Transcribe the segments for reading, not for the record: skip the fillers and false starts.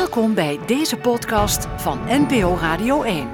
Welkom bij deze podcast van NPO Radio 1.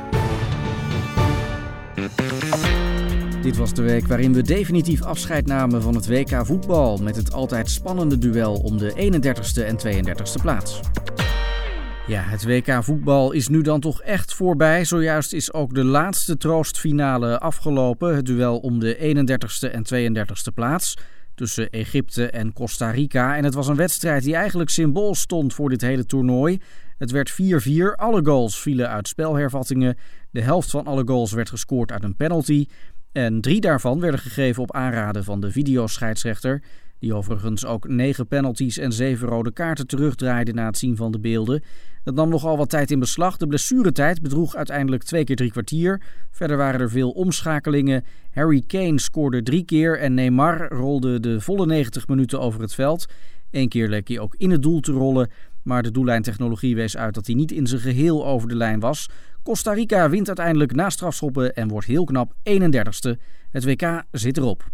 Dit was de week waarin we definitief afscheid namen van het WK voetbal met het altijd spannende duel om de 31ste en 32ste plaats. Ja, het WK voetbal is nu dan toch echt voorbij. Zojuist is ook de laatste troostfinale afgelopen. Het duel om de 31ste en 32ste plaats tussen Egypte en Costa Rica. En het was een wedstrijd die eigenlijk symbool stond voor dit hele toernooi. Het werd 4-4. Alle goals vielen uit spelhervattingen. De helft van alle goals werd gescoord uit een penalty. En 3 daarvan werden gegeven op aanraden van de videoscheidsrechter, die overigens ook 9 penalties en 7 rode kaarten terugdraaide na het zien van de beelden. Dat nam nogal wat tijd in beslag. De blessuretijd bedroeg uiteindelijk 2 keer 3 kwartier. Verder waren er veel omschakelingen. Harry Kane scoorde 3 keer en Neymar rolde de volle 90 minuten over het veld. 1 keer leek hij ook in het doel te rollen, maar de doellijntechnologie wees uit dat hij niet in zijn geheel over de lijn was. Costa Rica wint uiteindelijk na strafschoppen en wordt heel knap 31ste. Het WK zit erop.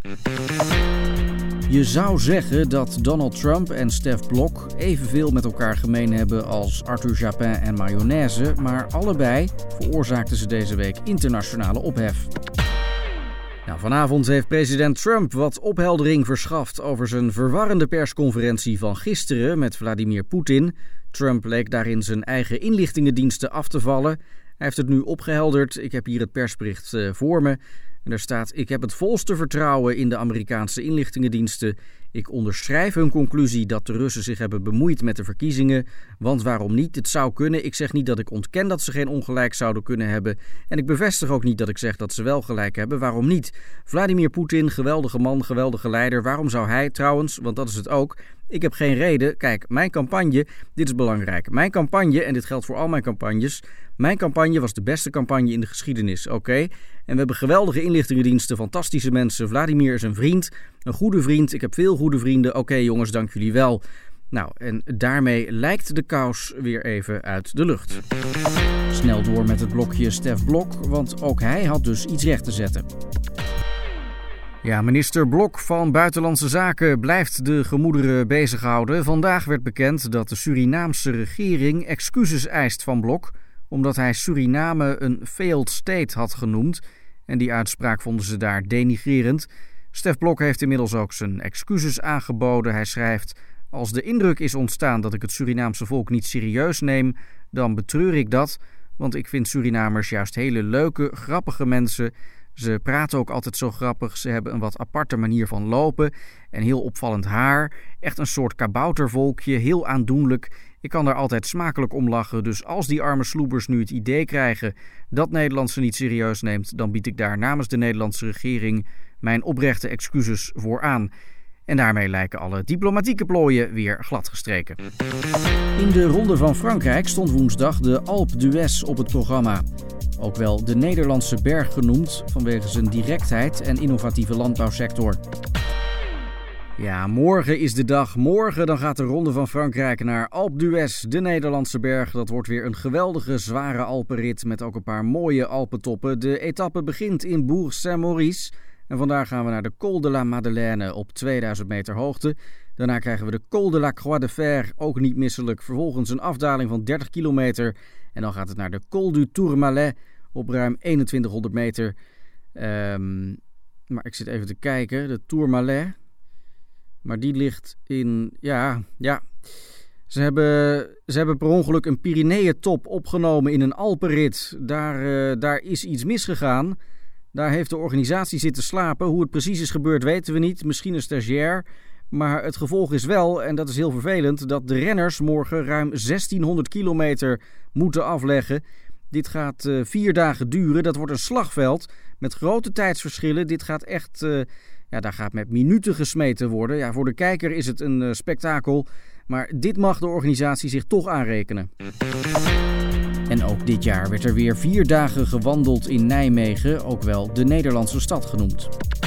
Je zou zeggen dat Donald Trump en Stef Blok evenveel met elkaar gemeen hebben als Arthur Japin en mayonaise, maar allebei veroorzaakten ze deze week internationale ophef. Vanavond heeft president Trump wat opheldering verschaft over zijn verwarrende persconferentie van gisteren met Vladimir Poetin. Trump leek daarin zijn eigen inlichtingendiensten af te vallen. Hij heeft het nu opgehelderd. Ik heb hier het persbericht voor me. En daar staat: ik heb het volste vertrouwen in de Amerikaanse inlichtingendiensten. Ik onderschrijf hun conclusie dat de Russen zich hebben bemoeid met de verkiezingen. Want waarom niet? Het zou kunnen. Ik zeg niet dat ik ontken dat ze geen ongelijk zouden kunnen hebben. En ik bevestig ook niet dat ik zeg dat ze wel gelijk hebben. Waarom niet? Vladimir Poetin, geweldige man, geweldige leider. Waarom zou hij trouwens, want dat is het ook. Ik heb geen reden. Kijk, mijn campagne, dit is belangrijk. Mijn campagne, en dit geldt voor al mijn campagnes. Mijn campagne was de beste campagne in de geschiedenis, oké? En we hebben geweldige inlichtingendiensten, fantastische mensen. Vladimir is een vriend, een goede vriend. Ik heb veel goede vrienden. Oké, jongens, dank jullie wel. En daarmee lijkt de kous weer even uit de lucht. Snel door met het blokje Stef Blok, want ook hij had dus iets recht te zetten. Ja, minister Blok van Buitenlandse Zaken blijft de gemoederen bezighouden. Vandaag werd bekend dat de Surinaamse regering excuses eist van Blok, omdat hij Suriname een failed state had genoemd. En die uitspraak vonden ze daar denigrerend. Stef Blok heeft inmiddels ook zijn excuses aangeboden. Hij schrijft: als de indruk is ontstaan dat ik het Surinaamse volk niet serieus neem, dan betreur ik dat. Want ik vind Surinamers juist hele leuke, grappige mensen. Ze praten ook altijd zo grappig. Ze hebben een wat aparte manier van lopen en heel opvallend haar. Echt een soort kaboutervolkje, heel aandoenlijk. Ik kan daar altijd smakelijk om lachen. Dus als die arme sloebers nu het idee krijgen dat Nederland ze niet serieus neemt, dan bied ik daar namens de Nederlandse regering mijn oprechte excuses voor aan. En daarmee lijken alle diplomatieke plooien weer gladgestreken. In de Ronde van Frankrijk stond woensdag de Alpe d'Huez op het programma. Ook wel de Nederlandse berg genoemd vanwege zijn directheid en innovatieve landbouwsector. Ja, morgen is de dag. Morgen dan gaat de Ronde van Frankrijk naar Alpe d'Huez, de Nederlandse berg. Dat wordt weer een geweldige zware Alpenrit met ook een paar mooie Alpentoppen. De etappe begint in Bourg-Saint-Maurice. En vandaar gaan we naar de Col de la Madeleine op 2000 meter hoogte. Daarna krijgen we de Col de la Croix de Fer, ook niet misselijk. Vervolgens een afdaling van 30 kilometer. En dan gaat het naar de Col du Tourmalet op ruim 2100 meter. Maar ik zit even te kijken. De Tourmalet. Maar die ligt in... Ja. Ze hebben per ongeluk een Pyreneeën-top opgenomen in een Alpenrit. Daar is iets misgegaan. Daar heeft de organisatie zitten slapen. Hoe het precies is gebeurd weten we niet. Misschien een stagiair. Maar het gevolg is wel, en dat is heel vervelend, dat de renners morgen ruim 1600 kilometer moeten afleggen. Dit gaat 4 dagen duren. Dat wordt een slagveld met grote tijdsverschillen. Dit gaat echt... daar gaat met minuten gesmeten worden. Ja, voor de kijker is het een spektakel. Maar dit mag de organisatie zich toch aanrekenen. En ook dit jaar werd er weer 4 dagen gewandeld in Nijmegen, ook wel de Nederlandse stad genoemd.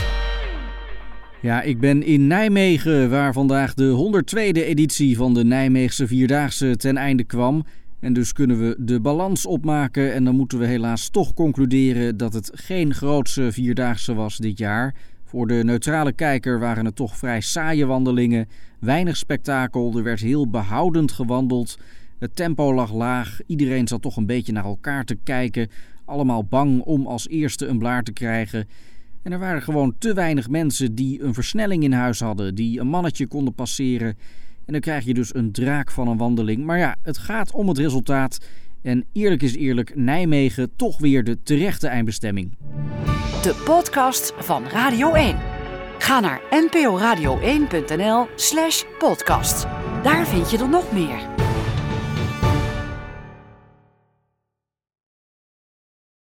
Ja, ik ben in Nijmegen, waar vandaag de 102e editie van de Nijmeegse Vierdaagse ten einde kwam. En dus kunnen we de balans opmaken en dan moeten we helaas toch concluderen dat het geen grootse Vierdaagse was dit jaar. Voor de neutrale kijker waren het toch vrij saaie wandelingen, weinig spektakel, er werd heel behoudend gewandeld. Het tempo lag laag, iedereen zat toch een beetje naar elkaar te kijken. Allemaal bang om als eerste een blaar te krijgen. En er waren gewoon te weinig mensen die een versnelling in huis hadden, die een mannetje konden passeren. En dan krijg je dus een draak van een wandeling. Maar ja, het gaat om het resultaat. En eerlijk is eerlijk, Nijmegen toch weer de terechte eindbestemming. De podcast van Radio 1. Ga naar nporadio1.nl/podcast. Daar vind je er nog meer.